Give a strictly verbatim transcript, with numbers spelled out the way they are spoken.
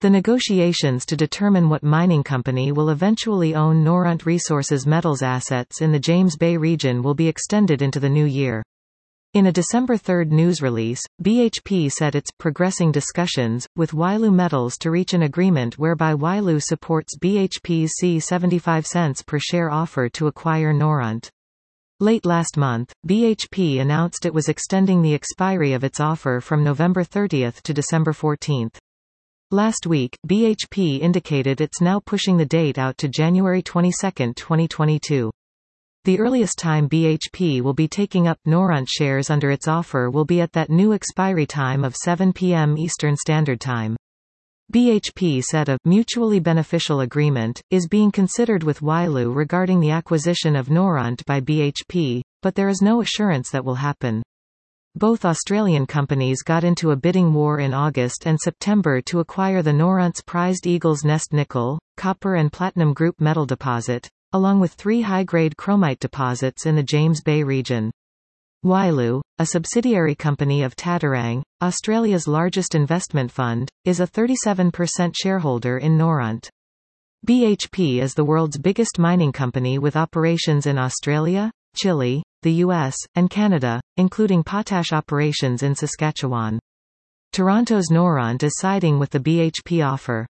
The negotiations to determine what mining company will eventually own Noront Resources metals assets in the James Bay region will be extended into the new year. In a December third news release, B H P said it's progressing discussions with Wyloo Metals to reach an agreement whereby Wyloo supports B H P's seventy-five cents per share offer to acquire Noront. Late last month, B H P announced it was extending the expiry of its offer from November thirtieth to December fourteenth. Last week, B H P indicated it's now pushing the date out to January twenty-second, twenty twenty-two. The earliest time B H P will be taking up Noront shares under its offer will be at that new expiry time of seven p m Eastern Standard Time. B H P said a mutually beneficial agreement is being considered with Wyloo regarding the acquisition of Noront by B H P, but there is no assurance that will happen. Both Australian companies got into a bidding war in August and September to acquire the Noront's prized Eagle's Nest nickel, copper and platinum group metal deposit, along with three high-grade chromite deposits in the James Bay region. Wyloo, a subsidiary company of Tatarang, Australia's largest investment fund, is a thirty-seven percent shareholder in Noront. B H P is the world's biggest mining company with operations in Australia, Chile, the U S, and Canada, including potash operations in Saskatchewan. Toronto's Noront is siding with the B H P offer.